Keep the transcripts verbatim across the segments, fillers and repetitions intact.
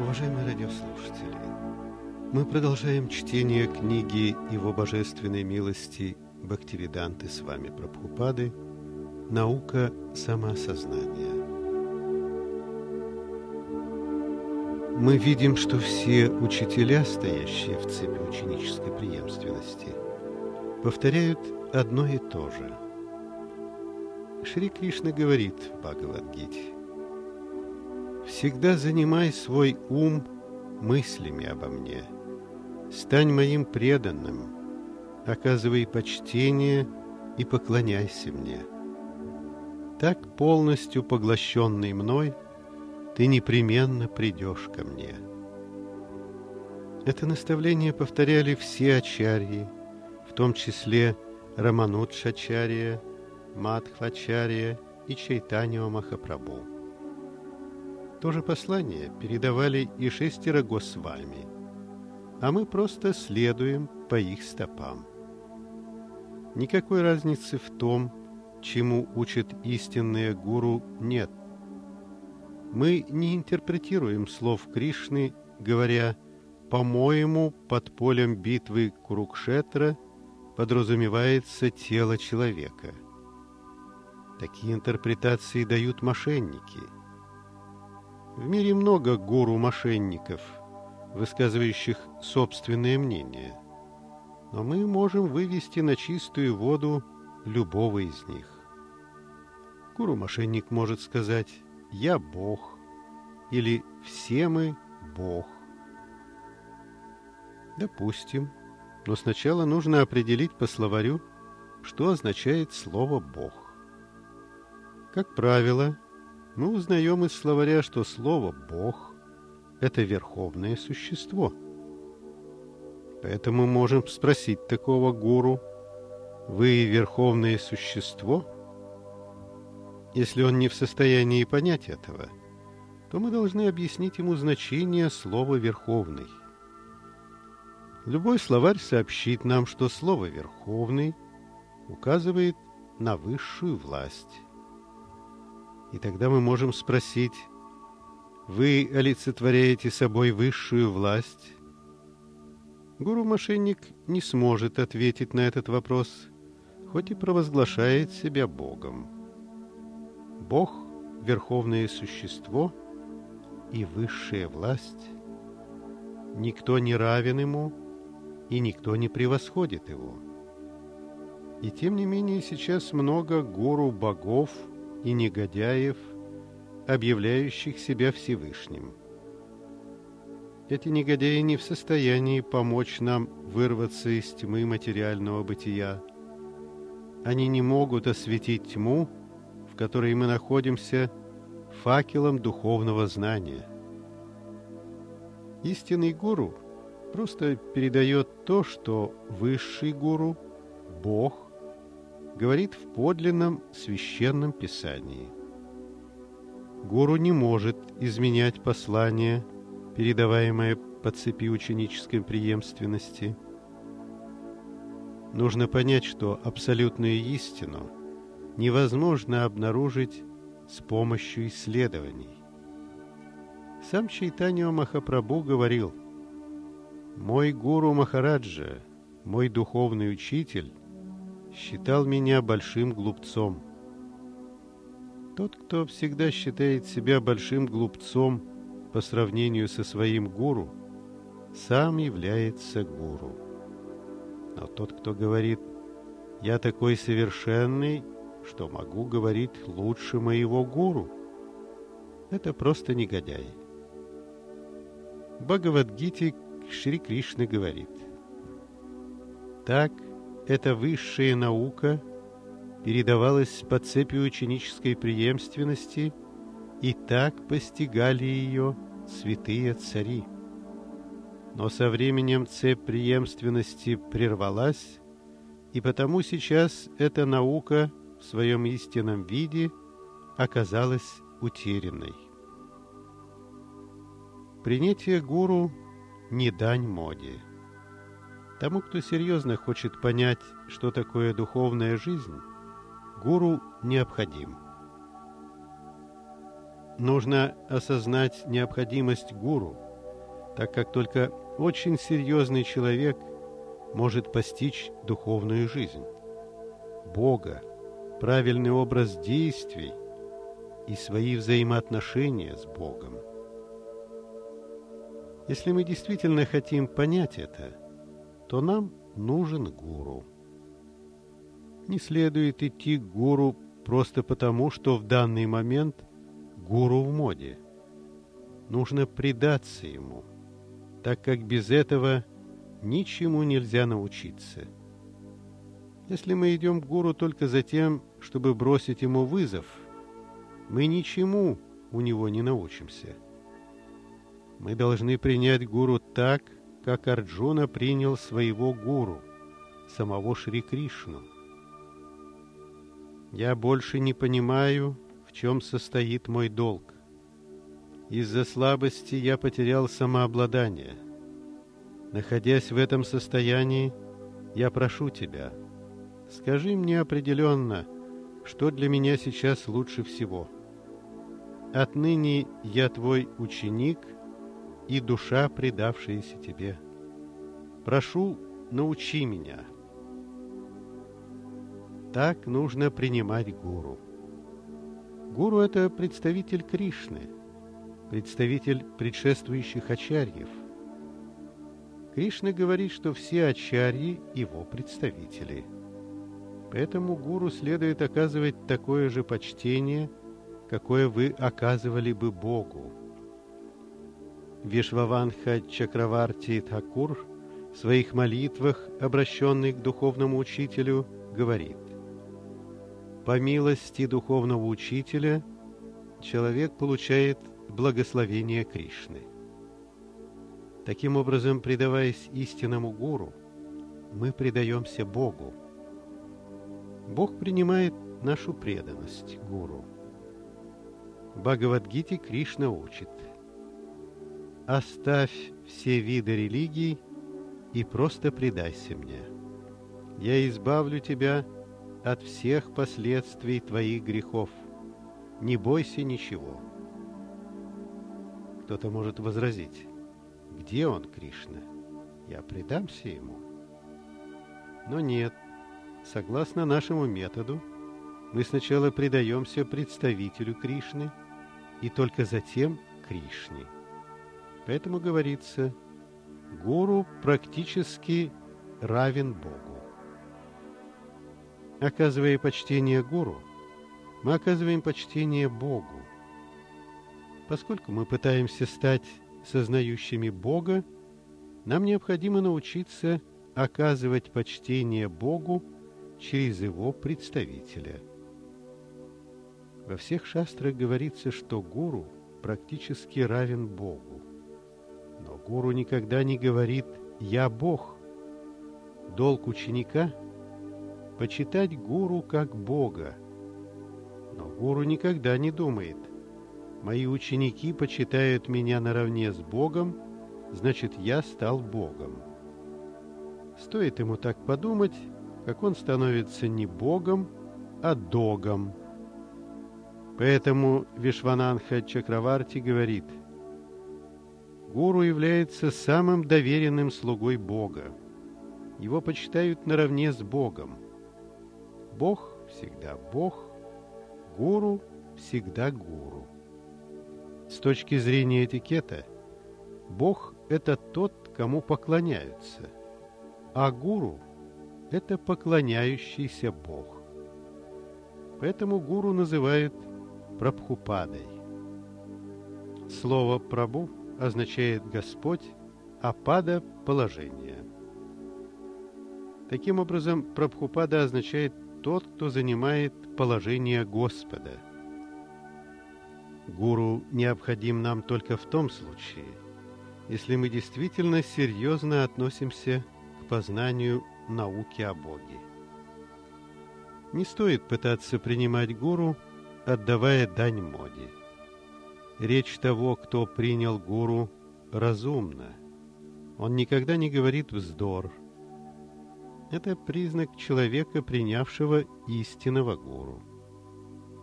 Уважаемые радиослушатели, мы продолжаем чтение книги Его Божественной милости Бхактивиданты с вами Прабхупады «Наука самоосознания». Мы видим, что все учителя, стоящие в цепи ученической преемственности, повторяют одно и то же. Шри Кришна говорит в Бхагавад-гите: «Всегда занимай свой ум мыслями обо мне, стань моим преданным, оказывай почтение и поклоняйся мне. Так, полностью поглощенный мной, ты непременно придешь ко мне». Это наставление повторяли все ачарьи, в том числе Рамануджачарья, Мадхвачарья и Чайтанья Махапрабху. То же послание передавали и шестеро Госвами, а мы просто следуем по их стопам. Никакой разницы в том, чему учат истинные гуру, нет. Мы не интерпретируем слов Кришны, говоря: «По-моему, под полем битвы Курукшетра подразумевается тело человека». Такие интерпретации дают мошенники. В мире много гуру-мошенников, высказывающих собственное мнение, но мы можем вывести на чистую воду любого из них. Гуру-мошенник может сказать: «Я Бог» или «Все мы Бог». Допустим, но сначала нужно определить по словарю, что означает слово «Бог». Как правило, мы узнаем из словаря, что слово «Бог» — это верховное существо. Поэтому можем спросить такого гуру: «Вы верховное существо?» Если он не в состоянии понять этого, то мы должны объяснить ему значение слова «верховный». Любой словарь сообщит нам, что слово «верховный» указывает на высшую власть. И тогда мы можем спросить: «Вы олицетворяете собой высшую власть?» Гуру-мошенник не сможет ответить на этот вопрос, хоть и провозглашает себя Богом. Бог — верховное существо и высшая власть. Никто не равен ему, и никто не превосходит его. И тем не менее сейчас много гуру-богов и негодяев, объявляющих себя Всевышним. Эти негодяи не в состоянии помочь нам вырваться из тьмы материального бытия. Они не могут осветить тьму, в которой мы находимся, факелом духовного знания. Истинный гуру просто передает то, что высший гуру, Бог, говорит в подлинном священном писании. Гуру не может изменять послание, передаваемое по цепи ученической преемственности. Нужно понять, что абсолютную истину невозможно обнаружить с помощью исследований. Сам Чайтанья Махапрабху говорил: «Мой гуру Махараджа, мой духовный учитель, считал меня большим глупцом». Тот, кто всегда считает себя большим глупцом по сравнению со своим гуру, сам является гуру. Но тот, кто говорит: «Я такой совершенный, что могу говорить лучше моего гуру», это просто негодяй. В Бхагавад-гите Шри Кришна говорит: «Так эта высшая наука передавалась по цепи ученической преемственности, и так постигали ее святые цари. Но со временем цепь преемственности прервалась, и потому сейчас эта наука в своем истинном виде оказалась утерянной». Принятие гуру не дань моде. Тому, кто серьезно хочет понять, что такое духовная жизнь, гуру необходим. Нужно осознать необходимость гуру, так как только очень серьезный человек может постичь духовную жизнь, Бога, правильный образ действий и свои взаимоотношения с Богом. Если мы действительно хотим понять это, то нам нужен гуру. Не следует идти к гуру просто потому, что в данный момент гуру в моде. Нужно предаться ему, так как без этого ничему нельзя научиться. Если мы идем к гуру только за тем, чтобы бросить ему вызов, мы ничему у него не научимся. Мы должны принять гуру так, как Арджуна принял своего гуру, самого Шри Кришну. Я больше не понимаю, в чем состоит мой долг. Из-за слабости я потерял самообладание. Находясь в этом состоянии, я прошу тебя, скажи мне определенно, что для меня сейчас лучше всего. Отныне я твой ученик и душа, предавшаяся тебе. Прошу, научи меня. Так нужно принимать гуру. Гуру – это представитель Кришны, представитель предшествующих ачарьев. Кришна говорит, что все ачарьи – его представители. Поэтому гуру следует оказывать такое же почтение, какое вы оказывали бы Богу. Вишваванха Чакраварти Тхакур в своих молитвах, обращенных к духовному учителю, говорит: по милости духовного учителя человек получает благословение Кришны. Таким образом, предаваясь истинному гуру, мы предаемся Богу. Бог принимает нашу преданность гуру. В Бхагавад-гите Кришна учит: оставь все виды религий и просто предайся мне. Я избавлю тебя от всех последствий твоих грехов. Не бойся ничего. Кто-то может возразить: где он, Кришна? Я предамся ему. Но нет. Согласно нашему методу, мы сначала предаемся представителю Кришны и только затем Кришне. Поэтому говорится, гуру практически равен Богу. Оказывая почтение гуру, мы оказываем почтение Богу. Поскольку мы пытаемся стать сознающими Бога, нам необходимо научиться оказывать почтение Богу через Его представителя. Во всех шастрах говорится, что гуру практически равен Богу. Но гуру никогда не говорит «я Бог». Долг ученика – почитать гуру как Бога. Но гуру никогда не думает «мои ученики почитают меня наравне с Богом, значит, я стал Богом». Стоит ему так подумать, как он становится не Богом, а Догом. Поэтому Вишвананха Чакраварти говорит: гуру является самым доверенным слугой Бога. Его почитают наравне с Богом. Бог всегда Бог, гуру всегда гуру. С точки зрения этикета, Бог – это тот, кому поклоняются, а гуру – это поклоняющийся Бог. Поэтому гуру называют Прабхупадой. Слово «прабху» означает «Господь», а «пада» – «положение». Таким образом, Прабхупада означает «тот, кто занимает положение Господа». Гуру необходим нам только в том случае, если мы действительно серьезно относимся к познанию науки о Боге. Не стоит пытаться принимать гуру, отдавая дань моде. Речь того, кто принял гуру, разумна. Он никогда не говорит вздор. Это признак человека, принявшего истинного гуру.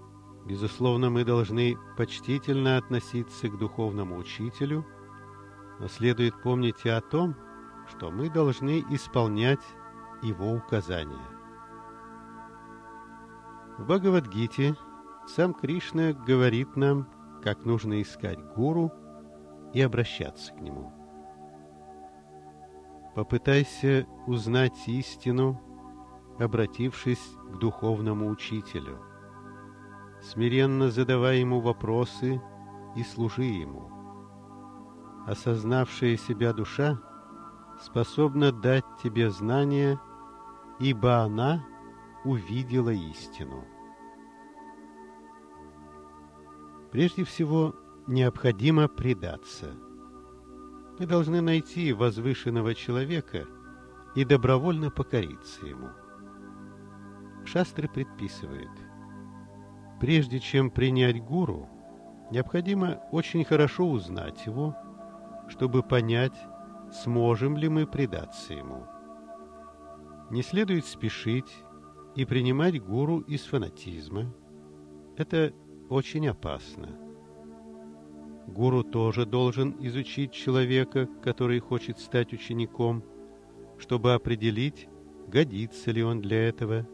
Безусловно, мы должны почтительно относиться к духовному учителю Но следует помнить и о том, что мы должны исполнять его указания. В Бхагавад-гите сам Кришна говорит нам, как нужно искать гуру и обращаться к нему. Попытайся узнать истину, обратившись к духовному учителю. Смиренно задавай ему вопросы и служи ему. Осознавшая себя душа способна дать тебе знания, ибо она увидела истину. Прежде всего, необходимо предаться. Мы должны найти возвышенного человека и добровольно покориться ему. Шастры предписывают: прежде чем принять гуру, необходимо очень хорошо узнать его, чтобы понять, сможем ли мы предаться ему. Не следует спешить и принимать гуру из фанатизма. Это очень опасно. Гуру тоже должен изучить человека, который хочет стать учеником, чтобы определить, годится ли он для этого.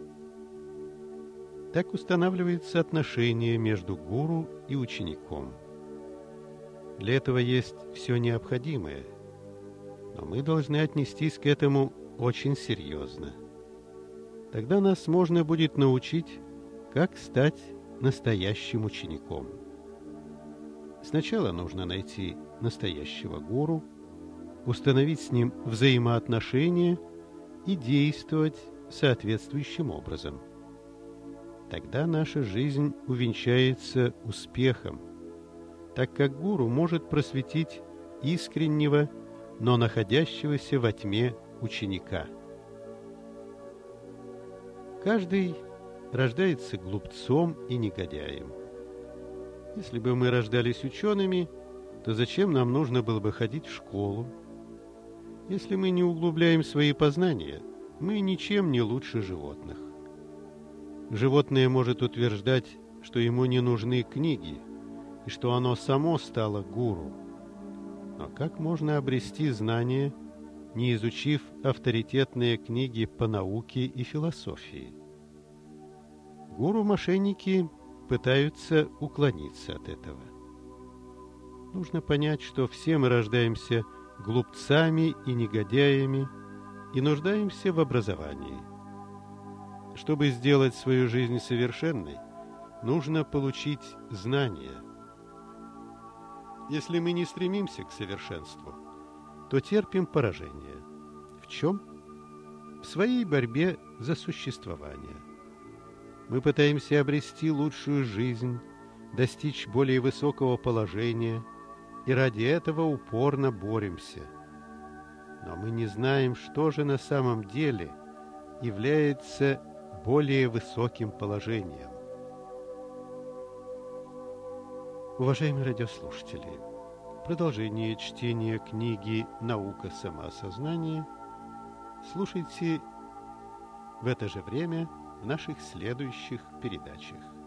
Так устанавливается отношение между гуру и учеником. Для этого есть все необходимое, но мы должны отнестись к этому очень серьезно. Тогда нас можно будет научить, как стать настоящим учеником. Сначала нужно найти настоящего гуру, установить с ним взаимоотношения и действовать соответствующим образом. Тогда наша жизнь увенчается успехом, так как гуру может просветить искреннего, но находящегося во тьме ученика. Каждый рождается глупцом и негодяем. Если бы мы рождались учеными, то зачем нам нужно было бы ходить в школу? Если мы не углубляем свои познания, мы ничем не лучше животных. Животное может утверждать, что ему не нужны книги, и что оно само стало гуру. Но как можно обрести знания, не изучив авторитетные книги по науке и философии? Гуру-мошенники пытаются уклониться от этого. Нужно понять, что все мы рождаемся глупцами и негодяями и нуждаемся в образовании. Чтобы сделать свою жизнь совершенной, нужно получить знания. Если мы не стремимся к совершенству, то терпим поражение. В чем? В своей борьбе за существование. Мы пытаемся обрести лучшую жизнь, достичь более высокого положения, и ради этого упорно боремся. Но мы не знаем, что же на самом деле является более высоким положением. Уважаемые радиослушатели, продолжение чтения книги «Наука самоосознания» слушайте в это же время в наших следующих передачах.